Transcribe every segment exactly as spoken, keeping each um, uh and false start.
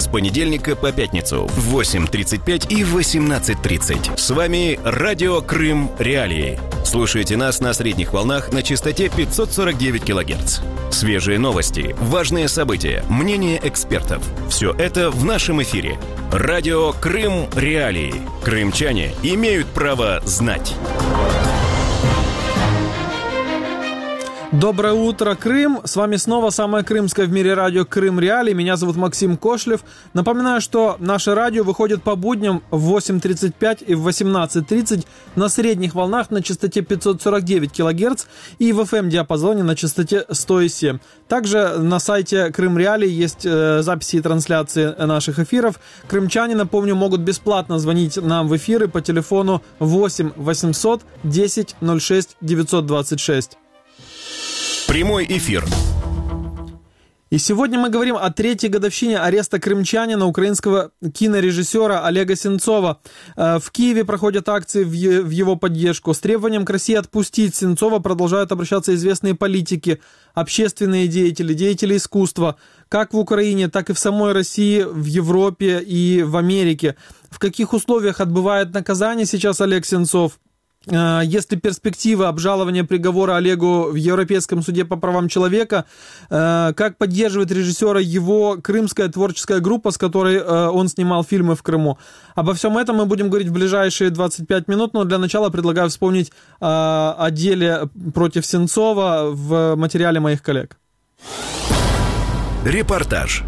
понедельника по пятницу в восемь тридцать пять и восемнадцать тридцать. С вами Радио Крым Реалии. Слушайте нас на средних волнах на частоте пятьсот сорок девять килогерц. Свежие новости, важные события, мнения экспертов. Все это в нашем эфире. Радио Крым Реалии. Крымчане имеют право знать. Доброе утро, Крым! С вами снова самое крымское в мире радио Крым Реалии. Меня зовут Максим Кошлев. Напоминаю, что наше радио выходит по будням в восемь тридцать пять и в восемнадцать тридцать на средних волнах на частоте пятьсот сорок девять килогерц и в эф эм-диапазоне на частоте сто семь. Также на сайте Крым Реалии есть э, записи и трансляции наших эфиров. Крымчане, напомню, могут бесплатно звонить нам в эфиры по телефону восемь восемьсот десять ноль шесть девятьсот двадцать шесть. Прямой эфир. И сегодня мы говорим о третьей годовщине ареста крымчанина, украинского кинорежиссера Олега Сенцова. В Киеве проходят акции в его поддержку. С требованием к России отпустить Сенцова продолжают обращаться известные политики, общественные деятели, деятели искусства, как в Украине, так и в самой России, в Европе и в Америке. В каких условиях отбывает наказание сейчас Олег Сенцов? Есть ли перспектива обжалования приговора Олегу в Европейском суде по правам человека? Как поддерживает режиссера его крымская творческая группа, с которой он снимал фильмы в Крыму? Обо всем этом мы будем говорить в ближайшие двадцать пять минут, но для начала предлагаю вспомнить о деле против Сенцова в материале моих коллег. Репортаж.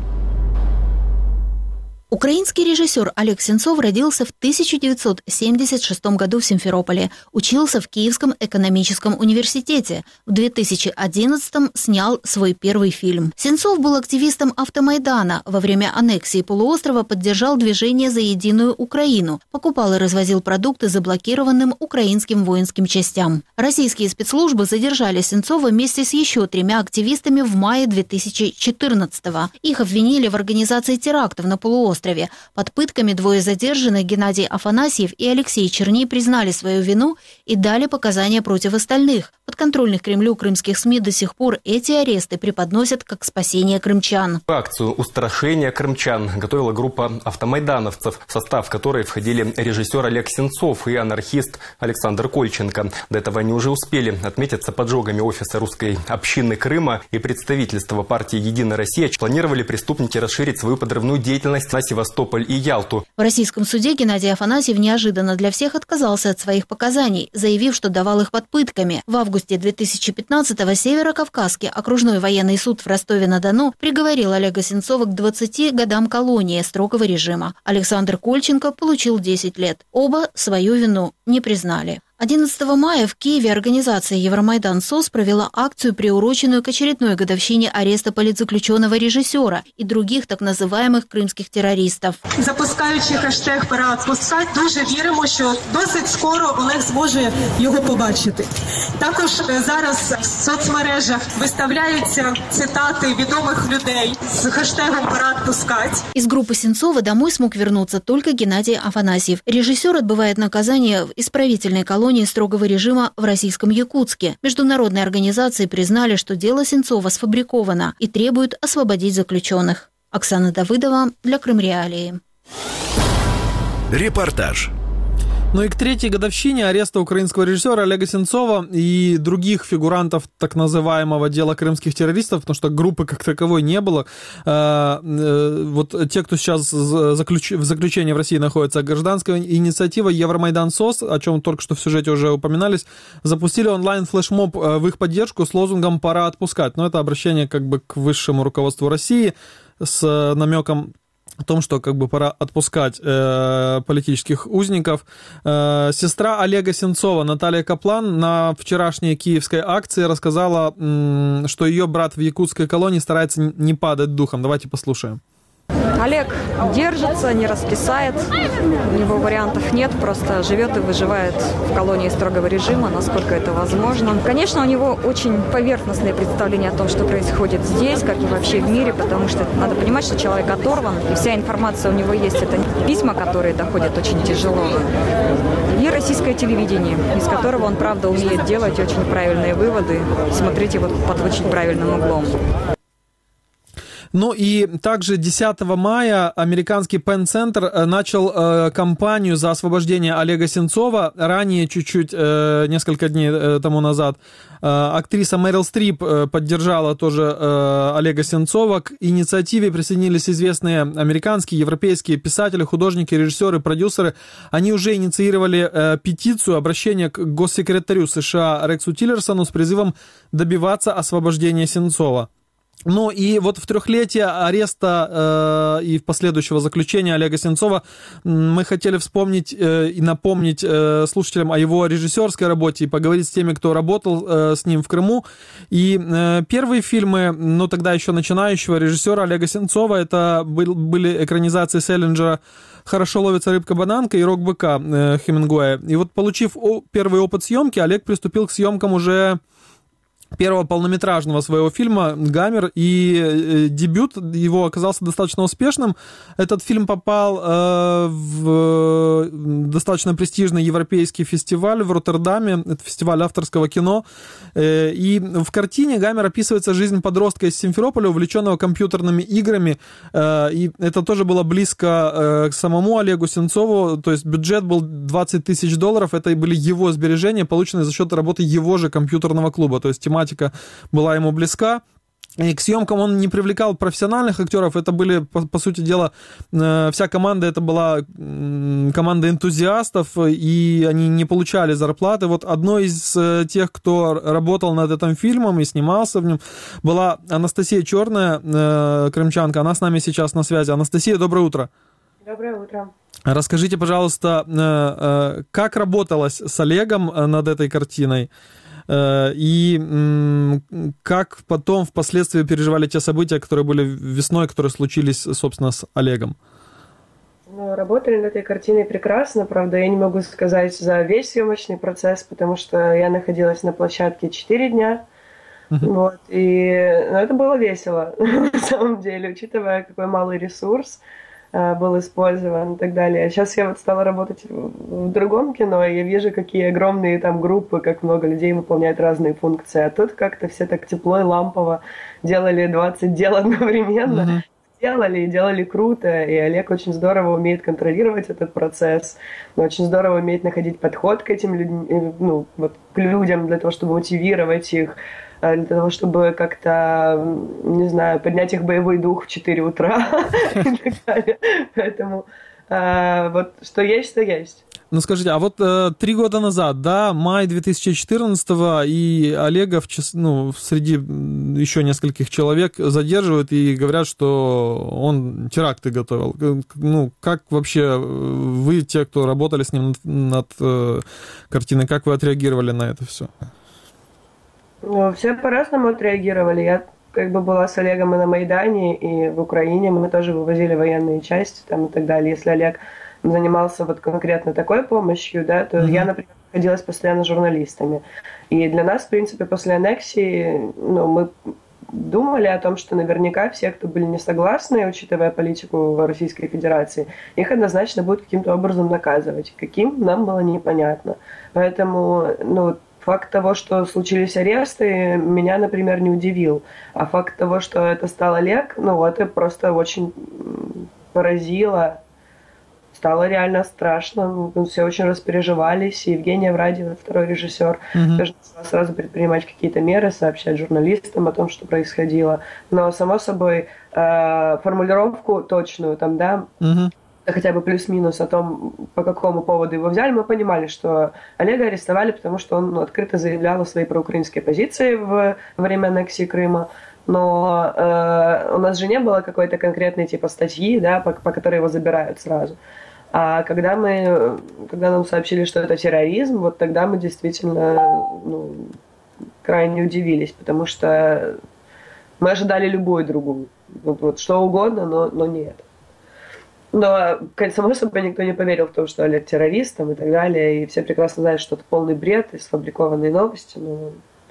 Украинский режиссер Олег Сенцов родился в тысяча девятьсот семьдесят шестом году в Симферополе, учился в Киевском экономическом университете. В две тысячи одиннадцатом снял свой первый фильм. Сенцов был активистом Автомайдана. Во время аннексии полуострова поддержал движение за единую Украину, покупал и развозил продукты заблокированным украинским воинским частям. Российские спецслужбы задержали Сенцова вместе с еще тремя активистами в мае две тысячи четырнадцатого. Их обвинили в организации терактов на полуострове. Под пытками двое задержанных, Геннадий Афанасьев и Алексей Черни, признали свою вину и дали показания против остальных. Подконтрольных Кремлю крымских СМИ до сих пор эти аресты преподносят как спасение крымчан. Акцию устрашения крымчан готовила группа автомайдановцев, в состав которой входили режиссер Олег Сенцов и анархист Александр Кольченко. До этого они уже успели отметиться поджогами офиса русской общины Крыма и представительства партии «Единая Россия». Планировали преступники расширить свою подрывную деятельность на Севастополь и Ялту. В российском суде Геннадий Афанасьев неожиданно для всех отказался от своих показаний, заявив, что давал их под пытками. В августе две тысячи пятнадцатого Северокавказский окружной военный суд в Ростове-на-Дону приговорил Олега Сенцова к двадцати годам колонии строгого режима. Александр Кольченко получил десять лет. Оба свою вину не признали. одиннадцатого мая в Киеве организация Евромайдан СОС провела акцию, приуроченную к очередной годовщине ареста политзаключенного режиссера и других так називаємих кримських терористів. Запускаючи хештег «Пора відпускати», дуже віримо, що досить скоро Олег зможе його побачити. Також зараз в соцмережах виставляються цитати відомих людей з хештегом «Пора відпускати». Из группы Сенцова домой смог вернуться только Геннадий Афанасьев. Режиссер отбывает наказание в исправительной колонии строгого режима в российском Якутске. Международные организации признали, что дело Сенцова сфабриковано и требуют освободить заключенных. Оксана Давыдова для Крым Реалии. Репортаж. Ну и к третьей годовщине ареста украинского режиссера Олега Сенцова и других фигурантов так называемого дела крымских террористов, потому что группы как таковой не было. Вот те, кто сейчас в заключении в России находится, гражданская инициатива Евромайдан СОС, о чем только что в сюжете уже упоминались, запустили онлайн-флешмоб в их поддержку с лозунгом «Пора отпускать». Но это обращение как бы к высшему руководству России с намеком о том, что как бы пора отпускать э, политических узников. Э, сестра Олега Сенцова Наталья Каплан на вчерашней киевской акции рассказала, м, что ее брат в якутской колонии старается не падать духом. Давайте послушаем. Олег держится, не раскисает, у него вариантов нет, просто живет и выживает в колонии строгого режима, насколько это возможно. Конечно, у него очень поверхностное представление о том, что происходит здесь, как и вообще в мире, потому что надо понимать, что человек оторван, и вся информация у него есть. Это письма, которые доходят очень тяжело, и российское телевидение, из которого он, правда, умеет делать очень правильные выводы, смотреть его под очень правильным углом. Ну и также десятого мая американский Penn Center начал э, кампанию за освобождение Олега Сенцова. Ранее, чуть-чуть, э, несколько дней э, тому назад, э, актриса Мэрил Стрип э, поддержала тоже э, Олега Сенцова. К инициативе присоединились известные американские, европейские писатели, художники, режиссеры, продюсеры. Они уже инициировали э, петицию, обращение к госсекретарю США Рексу Тиллерсону с призывом добиваться освобождения Сенцова. Ну и вот в трехлетие ареста э, и в последующего заключения Олега Сенцова мы хотели вспомнить э, и напомнить э, слушателям о его режиссерской работе и поговорить с теми, кто работал э, с ним в Крыму. И э, первые фильмы, ну тогда еще начинающего режиссера Олега Сенцова, это был, были экранизации Селлинджера «Хорошо ловится рыбка-бананка» и «Рок-быка» э, Хемингуэя. И вот получив о, первый опыт съемки, Олег приступил к съемкам уже первого полнометражного своего фильма «Гамер», и дебют его оказался достаточно успешным. Этот фильм попал э, в достаточно престижный европейский фестиваль в Роттердаме, это фестиваль авторского кино, э, и в картине «Гамер» описывается жизнь подростка из Симферополя, увлеченного компьютерными играми, э, и это тоже было близко э, к самому Олегу Сенцову, то есть бюджет был двадцать тысяч долларов, это и были его сбережения, полученные за счет работы его же компьютерного клуба, то есть тематика была ему близка. И к съемкам он не привлекал профессиональных актеров, это были, по, по сути дела, вся команда, это была команда энтузиастов, и они не получали зарплаты. Вот одной из тех, кто работал над этим фильмом и снимался в нем, была Анастасия Черная, крымчанка, она с нами сейчас на связи. Анастасия, доброе утро. Доброе утро. Расскажите, пожалуйста, как работалось с Олегом над этой картиной? И как потом впоследствии переживали те события, которые были весной, которые случились, собственно, с Олегом? Ну, работали над этой картиной прекрасно, правда, я не могу сказать за весь съемочный процесс, потому что я находилась на площадке четыре дня, uh-huh. вот, и ну, это было весело, на самом деле, учитывая, какой малый ресурс был использован и так далее. Сейчас я вот стала работать в другом кино, и я вижу, какие огромные там группы, как много людей выполняют разные функции. А тут как-то все так тепло и лампово делали двадцать дел одновременно. Mm-hmm. Делали и делали круто. И Олег очень здорово умеет контролировать этот процесс. Очень здорово умеет находить подход к этим людям, ну, вот, к людям для того, чтобы мотивировать их, для того, чтобы как-то, не знаю, поднять их боевой дух в четыре утра и так далее. Поэтому вот что есть, то есть. Ну, скажите, а вот э, три года назад, да, май две тысячи четырнадцатого, и Олега в час, ну, среди еще нескольких человек задерживают и говорят, что он теракты готовил. Ну, как вообще вы, те, кто работали с ним над, над э, картиной, как вы отреагировали на это все? Ну, все по-разному отреагировали. Я как бы была с Олегом и на Майдане, и в Украине. Мы тоже вывозили военные части там, и так далее. Если Олег занимался вот конкретно такой помощью, да, то mm-hmm. я, например, находилась постоянно с журналистами. И для нас, в принципе, после аннексии, ну, мы думали о том, что наверняка все, кто были не согласны, учитывая политику Российской Федерации, их однозначно будут каким-то образом наказывать. Каким, нам было непонятно. Поэтому, ну, факт того, что случились аресты, меня, например, не удивил. А факт того, что это стал Олег, ну, это просто очень поразило. Стало реально страшно, все очень распереживались, и Евгения Врадева, второй режиссер, mm-hmm. тоже начала сразу предпринимать какие-то меры, сообщать журналистам о том, что происходило. Но, само собой, э, формулировку точную, там, да, mm-hmm. хотя бы плюс-минус о том, по какому поводу его взяли, мы понимали, что Олега арестовали, потому что он ну, открыто заявлял о своей проукраинской позиции в, во время аннексии Крыма. Но э, у нас же не было какой-то конкретной типа статьи, да, по, по которой его забирают сразу. А когда мы, когда нам сообщили, что это терроризм, вот тогда мы действительно ну, крайне удивились, потому что мы ожидали любую другую, вот, вот что угодно, но, но не это. Но, само собой, никто не поверил в то, что Олег террорист там, и так далее, и все прекрасно знают, что это полный бред и сфабрикованные новости, но,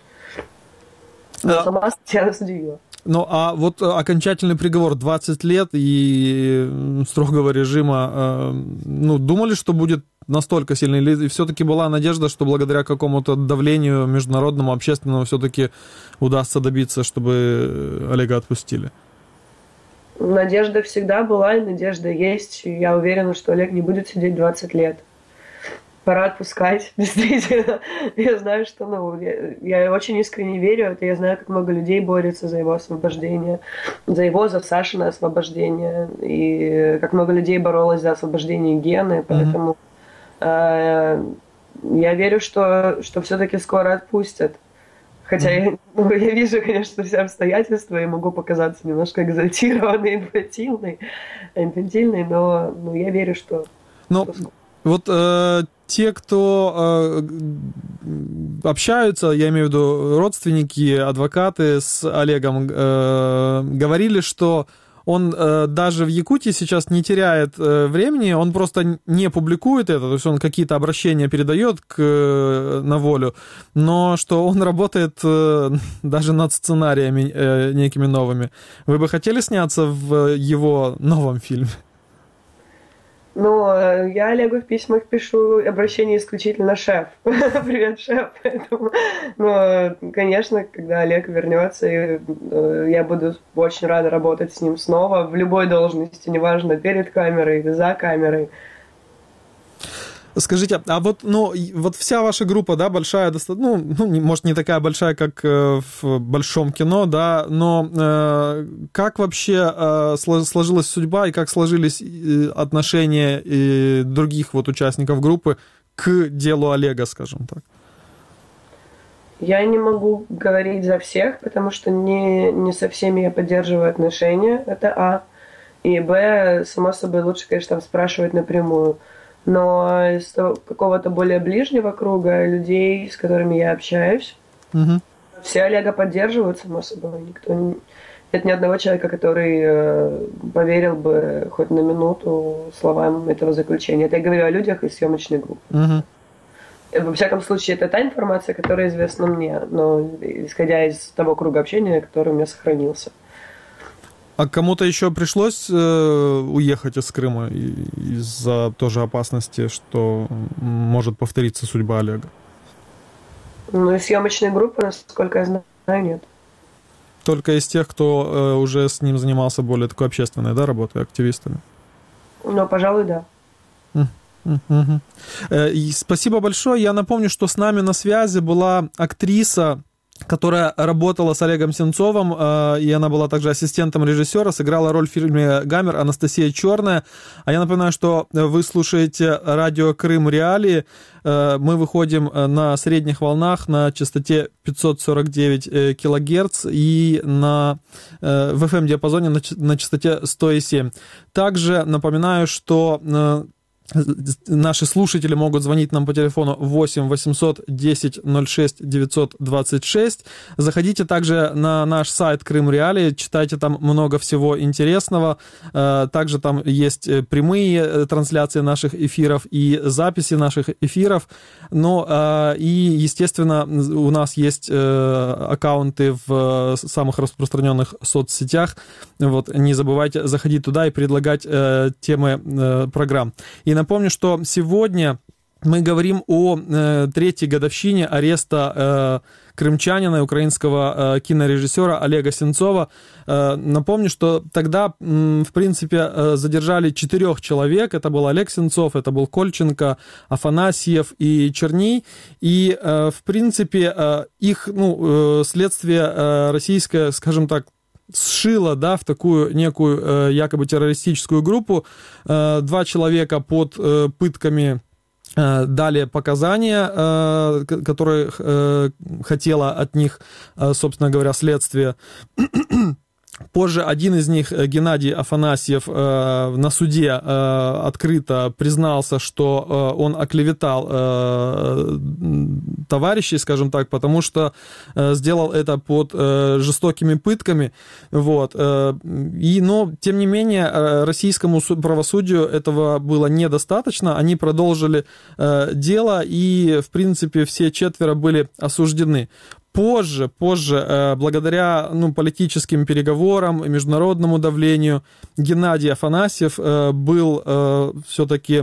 но а... сама статья нас удивила. Ну, а вот окончательный приговор двадцать лет и строгого режима, ну, думали, что будет настолько сильный, или все-таки была надежда, что благодаря какому-то давлению международному, общественному все-таки удастся добиться, чтобы Олега отпустили? Надежда всегда была, и надежда есть. И я уверена, что Олег не будет сидеть двадцать лет. Пора отпускать, действительно. Я знаю, что, ну, я, я очень искренне верю в это. Я знаю, как много людей борется за его освобождение, за его, за Сашино освобождение, и как много людей боролось за освобождение Гены, поэтому mm-hmm. э, я верю, что, что все-таки скоро отпустят. Хотя mm-hmm. я, ну, я вижу, конечно, все обстоятельства и могу показаться немножко экзальтированной, инфантильной, инфантильной, но ну, я верю, что... Ну, вот э, те, кто э, общаются, я имею в виду родственники, адвокаты с Олегом, э, говорили, что он э, даже в Якутии сейчас не теряет э, времени, он просто не публикует это, то есть он какие-то обращения передает к, э, на волю, но что он работает э, даже над сценариями э, некими новыми. Вы бы хотели сняться в его новом фильме? Ну, я Олегу в письмах пишу обращение исключительно шеф. Привет, шеф. Поэтому, ну, конечно, когда Олег вернется, я буду очень рада работать с ним снова в любой должности, неважно, перед камерой или за камерой. Скажите, а вот, ну, вот вся ваша группа, да, большая, ну, ну, может, не такая большая, как в большом кино, да, но э, как вообще э, сложилась судьба и как сложились отношения и других вот участников группы к делу Олега, скажем так? Я не могу говорить за всех, потому что не, не со всеми я поддерживаю отношения, это А. И Б, само собой, лучше, конечно, там спрашивать напрямую. Но из какого-то более ближнего круга людей, с которыми я общаюсь, угу. все Олега поддерживают, само собой. Никто не... Нет ни одного человека, который э, поверил бы хоть на минуту словам этого заключения. Это я говорю о людях из съемочной группы. Угу. Во всяком случае, это та информация, которая известна мне, но исходя из того круга общения, который у меня сохранился. А кому-то еще пришлось э, уехать из Крыма из-за тоже опасности, что может повториться судьба Олега? Ну, из съемочной группы, насколько я знаю, нет. Только из тех, кто э, уже с ним занимался более такой общественной, да, работой, активистами? Ну, пожалуй, да. Uh-huh. Э, и спасибо большое. Я напомню, что с нами на связи была актриса, которая работала с Олегом Сенцовым, и она была также ассистентом режиссера, сыграла роль в фильме «Гамер» Анастасия Черная. А я напоминаю, что вы слушаете радио Крым Реалии. Мы выходим на средних волнах на частоте пятьсот сорок девять килогерц и на, в эф эм-диапазоне на частоте сто семь. Также напоминаю, что наши слушатели могут звонить нам по телефону восемь восемьсот десять ноль шесть девятьсот двадцать шесть. Заходите также на наш сайт Крым Реалии, читайте там много всего интересного. Также там есть прямые трансляции наших эфиров и записи наших эфиров. Ну и, естественно, у нас есть аккаунты в самых распространенных соцсетях. Вот, не забывайте заходить туда и предлагать темы программ. И напомню, что сегодня мы говорим о э, третьей годовщине ареста э, крымчанина, украинского э, кинорежиссера Олега Сенцова. Э, напомню, что тогда, э, в принципе, э, задержали четырех человек. Это был Олег Сенцов, это был Кольченко, Афанасьев и Черний. И, э, в принципе, э, их ну, э, следствие э, российское, скажем так, сшила, да, в такую некую э, якобы террористическую группу. Э, два человека под э, пытками э, дали показания, э, которые э, хотело от них, э, собственно говоря, следствие. Позже один из них, Геннадий Афанасьев, на суде открыто признался, что он оклеветал товарищей, скажем так, потому что сделал это под жестокими пытками. Вот. И, но, тем не менее, российскому правосудию этого было недостаточно. Они продолжили дело, и, в принципе, все четверо были осуждены. Позже, позже, благодаря ну, политическим переговорам и международному давлению, Геннадий Афанасьев был все-таки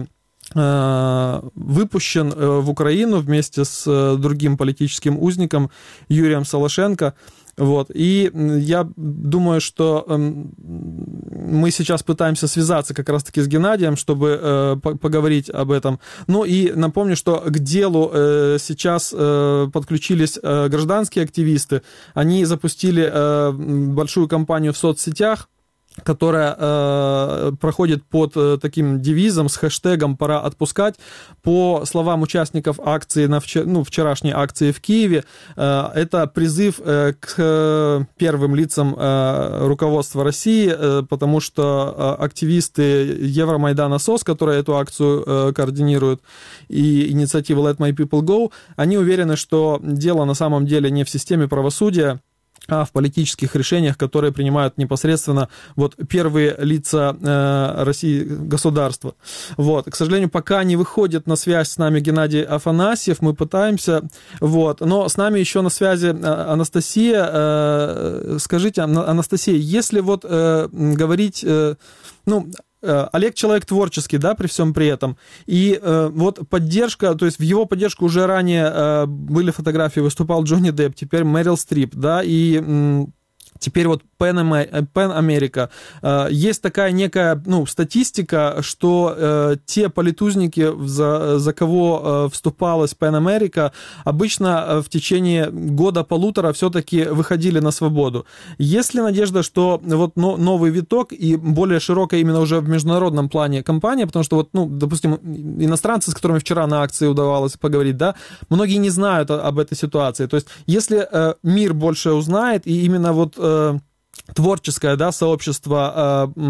выпущен в Украину вместе с другим политическим узником Юрием Солошенко. Вот. И я думаю, что мы сейчас пытаемся связаться как раз-таки с Геннадием, чтобы э, поговорить об этом. Ну и напомню, что к делу э, сейчас э, подключились э, гражданские активисты. Они запустили э, большую кампанию в соцсетях, которая э, проходит под э, таким девизом с хэштегом «Пора отпускать». По словам участников акции, на вчер... ну, вчерашней акции в Киеве, э, это призыв э, к э, первым лицам э, руководства России, э, потому что э, активисты Евромайдана СОС, которые эту акцию э, координируют, и инициатива Let My People Go, они уверены, что дело на самом деле не в системе правосудия, а в политических решениях, которые принимают непосредственно вот первые лица э, России, государства. Вот. К сожалению, пока не выходит на связь с нами Геннадий Афанасьев, мы пытаемся, вот. Но с нами еще на связи Анастасия. Э, скажите, Анастасия, если вот э, говорить, э, ну, Олег человек творческий, да, при всем при этом. И э, вот поддержка, то есть в его поддержку уже ранее э, были фотографии, выступал Джонни Депп, теперь Мэрил Стрип, да, и м, теперь вот Pan America. Есть такая некая, ну, статистика, что э, те политузники, за, за кого э, вступалась Pan America, обычно в течение года-полутора все-таки выходили на свободу. Есть ли надежда, что вот но, новый виток и более широкая именно уже в международном плане кампания, потому что вот, ну, допустим, иностранцы, с которыми вчера на акции удавалось поговорить, да, многие не знают об этой ситуации. То есть если э, мир больше узнает, и именно вот э, творческое, да, сообщество э,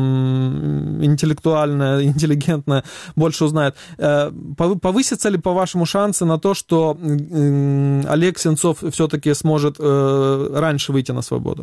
интеллектуальное, интеллигентное больше узнает. Э, повысятся ли, по-вашему, шансы на то, что э, Олег Сенцов все-таки сможет э, раньше выйти на свободу?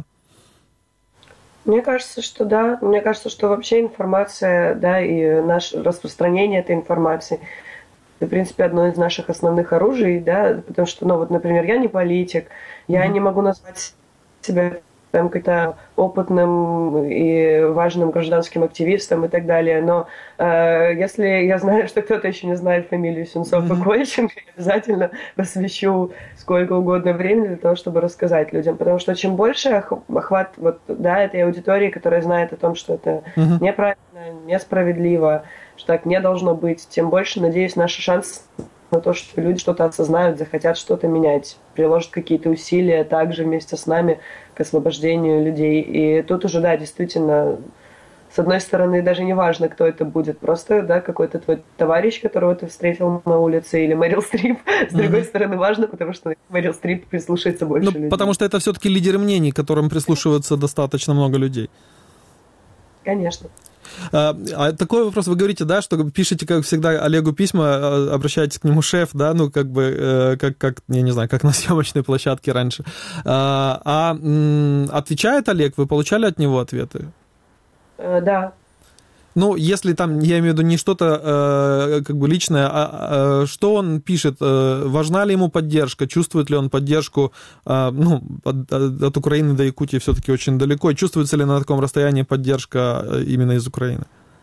Мне кажется, что да. Мне кажется, что вообще информация, да, и наше распространение этой информации, это, в принципе, одно из наших основных оружий, да, потому что, ну, вот, например, я не политик, я mm-hmm. не могу назвать себя там как-то опытным и важным гражданским активистом и так далее, но э, если я знаю, что кто-то еще не знает фамилию Сенцов mm-hmm. и Кольченко, я обязательно посвящу сколько угодно времени для того, чтобы рассказать людям, потому что чем больше охват вот, да, этой аудитории, которая знает о том, что это mm-hmm. неправильно, несправедливо, что так не должно быть, тем больше, надеюсь, наши шансы на то, что люди что-то осознают, захотят что-то менять, приложат какие-то усилия также вместе с нами к освобождению людей. И тут уже, да, действительно, с одной стороны, даже не важно, кто это будет, просто, да, какой-то твой товарищ, которого ты встретил на улице, или Мэрил Стрип. С mm-hmm. другой стороны, важно, потому что Мэрил Стрип прислушается больше ну, людей. Потому что это все-таки лидеры мнений, к которым прислушивается достаточно много людей. Конечно. А такой вопрос, вы говорите, да, что пишете, как всегда, Олегу письма, обращаетесь к нему шеф, да, ну, как бы, как, как я не знаю, как на съемочной площадке раньше. А, а отвечает Олег, вы получали от него ответы? Да. Ну, если там, я имею в виду, не что-то э, как бы личное, а, а что он пишет, э, важна ли ему поддержка, чувствует ли он поддержку, э, ну, от, от Украины до Якутии все-таки очень далеко, чувствуется ли на таком расстоянии поддержка именно из Украины?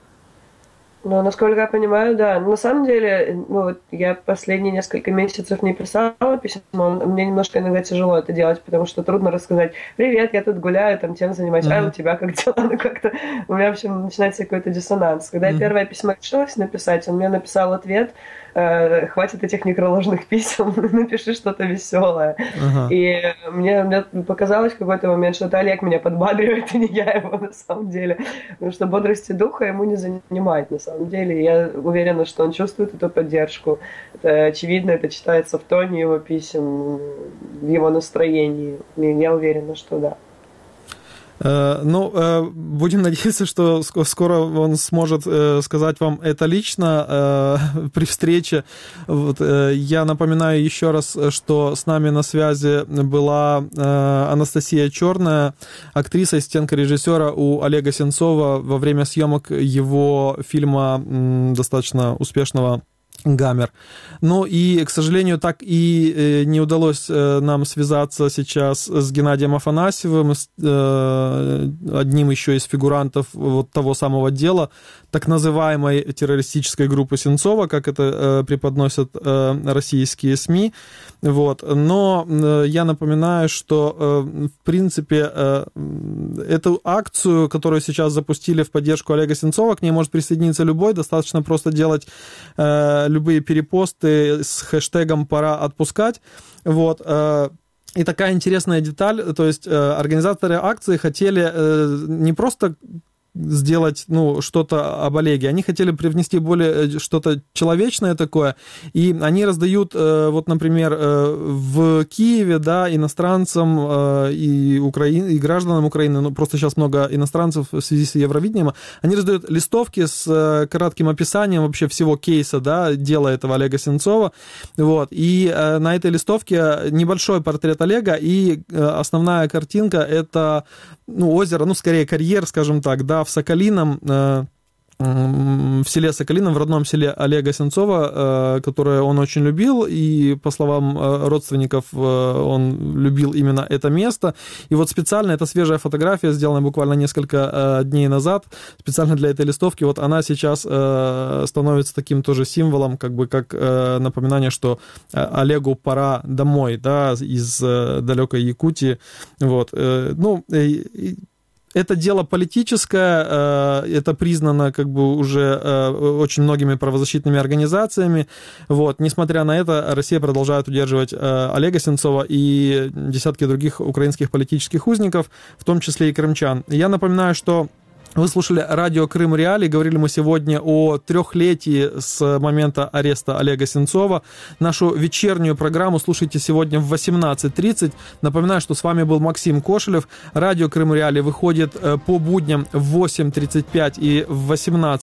Ну, насколько я понимаю, да. На самом деле, ну, вот я последние несколько месяцев не писала письмо, мне немножко иногда тяжело это делать, потому что трудно рассказать: привет, я тут гуляю, там тем занимаюсь, mm-hmm. а у тебя как дела? Ну, как-то у меня, в общем, начинается какой-то диссонанс. Когда mm-hmm. я первое письмо решилась написать, он мне написал ответ: э, хватит этих некроложных писем, напиши что-то веселое. Uh-huh. И мне, мне показалось в какой-то момент, что это Олег меня подбадривает, и не я его на самом деле. Потому что бодрости духа ему не занимает на самом деле. Я уверена, что он чувствует эту поддержку. Это очевидно, это читается в тоне его писем, в его настроении. И я уверена, что да. Ну, будем надеяться, что скоро он сможет сказать вам это лично при встрече. Вот, я напоминаю еще раз, что с нами на связи была Анастасия Черная, актриса, ассистентка режиссера у Олега Сенцова во время съемок его фильма достаточно успешного Гаммер. Ну и, к сожалению, так и не удалось нам связаться сейчас с Геннадием Афанасьевым, одним еще из фигурантов вот того самого дела, так называемой террористической группы Сенцова, как это преподносят российские СМИ. Вот. Но я напоминаю, что, в принципе, эту акцию, которую сейчас запустили в поддержку Олега Сенцова, к ней может присоединиться любой, достаточно просто делать любые перепосты с хэштегом «пора отпускать». Вот. И такая интересная деталь, то есть организаторы акции хотели не просто сделать, ну, что-то об Олеге. Они хотели привнести более что-то человечное такое, и они раздают, вот, например, в Киеве, да, иностранцам и, Украин, и гражданам Украины, ну, просто сейчас много иностранцев в связи с Евровидением, они раздают листовки с кратким описанием вообще всего кейса, да, дела этого Олега Сенцова, вот, и на этой листовке небольшой портрет Олега, и основная картинка — это, ну, озеро, ну, скорее карьер, скажем так, да, в Соколином, в селе Соколином, в родном селе Олега Сенцова, которое он очень любил, и, по словам родственников, он любил именно это место. И вот специально, это свежая фотография, сделанная буквально несколько дней назад, специально для этой листовки, вот она сейчас становится таким тоже символом, как бы как напоминание, что Олегу пора домой, да, из далекой Якутии. Вот. Ну, это дело политическое, это признано как бы уже очень многими правозащитными организациями. Вот. Несмотря на это, Россия продолжает удерживать Олега Сенцова и десятки других украинских политических узников, в том числе и крымчан. Я напоминаю, что вы слушали радио Крым Реалии. Говорили мы сегодня о трехлетии с момента ареста Олега Сенцова. Нашу вечернюю программу слушайте сегодня в восемнадцать тридцать. Напоминаю, что с вами был Максим Кошелев. Радио Крым Реалии выходит по будням в восемь тридцать пять и в восемнадцать.